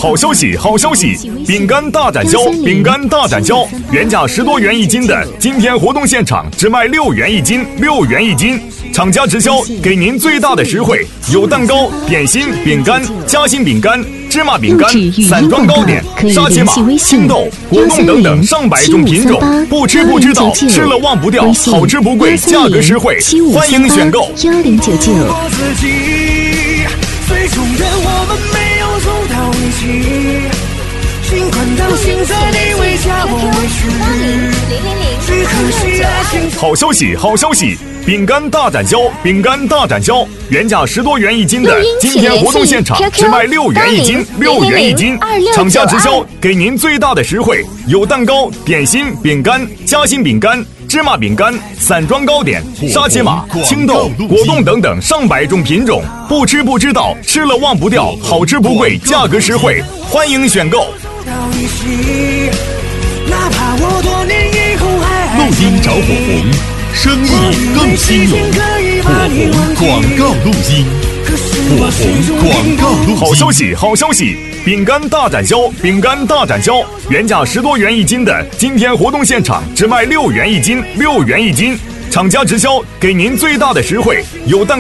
好消息，好消息！饼干大展销，饼干大展销，原价10多元一斤的，今天活动现场只卖6元一斤，6元一斤。厂家直销，给您最大的实惠，有蛋糕、点心、饼干、夹心饼干、芝麻饼干、散装糕点、沙琪玛、青豆、果冻等等上百种品种，不吃不知道，吃了忘不掉，好吃不贵，价格实惠，欢迎选购。 1099。 最终的我们没有走到一起，尽管当现在你为家我委屈，只可惜爱情。 好消息，好消息！饼干大展销，饼干大展销，原价10多元一斤的，今天活动现场只卖6元一斤，6元一斤。厂家直销，给您最大的实惠，有蛋糕、点心、饼干、夹心饼干、芝麻饼干、散装糕点、沙琪玛、青豆、果冻等等上百种品种，不吃不知道，吃了忘不掉，好吃不贵，价格实惠，欢迎选购。 录音找火红，生意更兴隆。火红广告录音，火红广告录音。 好消息，好消息！饼干大展销，饼干大展销，原价10多元一斤的，今天活动现场只卖6元一斤，6元一斤。厂家直销，给您最大的实惠，有蛋